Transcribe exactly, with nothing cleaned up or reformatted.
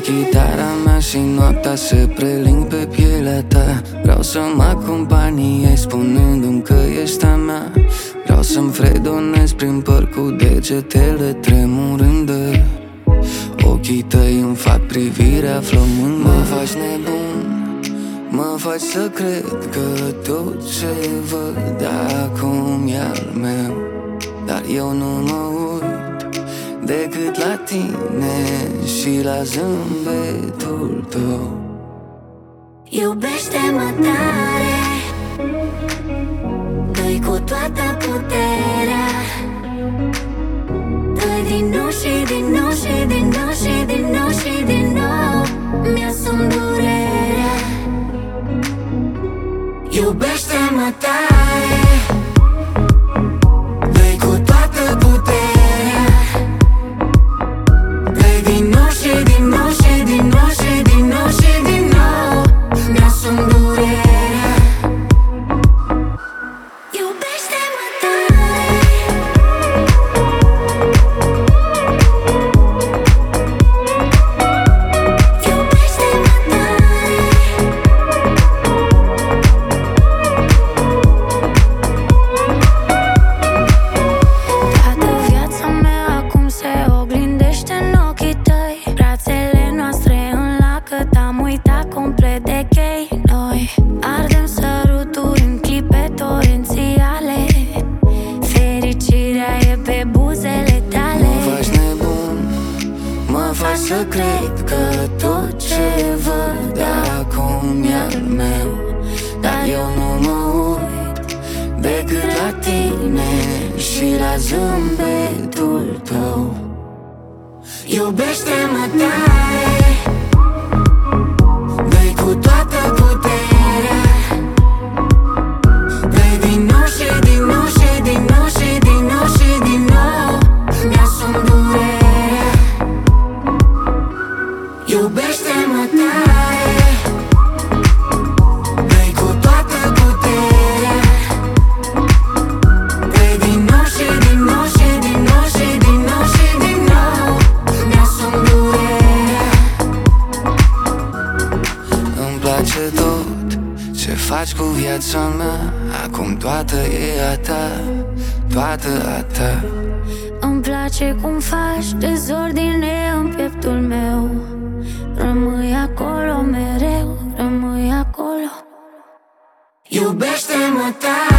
chitara mea și noaptea se preling pe pielea ta. Vreau să mă acompaniezi spunându-mi că ești a mea. Vreau să-mi fredonez prin păr cu degetele tremurânde. Ochii tăi îmi fac privirea flămândă. Mă faci nebun, mă faci să cred că tot ce văd acum e al meu. Dar eu nu mă uit decât la tine și la zâmbetul tău. Iubește-mă tare, dă-i cu toată puterea. Dă-i din nou și din nou și din nou și din nou și din nou. Mi-asum durerea. Iubește-mă tare, dă-i cu toată puterea. Dă-i din nou și din nou și din nou și din nou și din nou. Mi-asum durerea. Iubește-mă tare. Iubește-mă tare. Toată viața mea acum se oglindește în ochii tăi. Brațele noastre în lacăt, am uitat complet de chei. Noi ardem săruturi în clipe torențiale. Fericirea e pe buzele tale. Mă faci nebun, mă faci să cred că tot ce văd acum e al meu. Dar eu nu mă uit decât la tine și la zâmbetul tău. Iubește-mă tare, dă-i cu toată puterea. Dă-i din nou și din nou și din nou și din nou și din nou. Mi-asum durerea. Iubește-mă tare, dă-i cu toată puterea. Dă-i din nou și din nou și din nou și din nou și din nou. Mi-asum durerea. Îmi place tot ce faci cu viața mea. Acum toată e a ta, toată a ta. Îmi place cum faci dezordine în pieptul meu. Rămâi acolo mereu, rămâi acolo. Iubește-mă tare.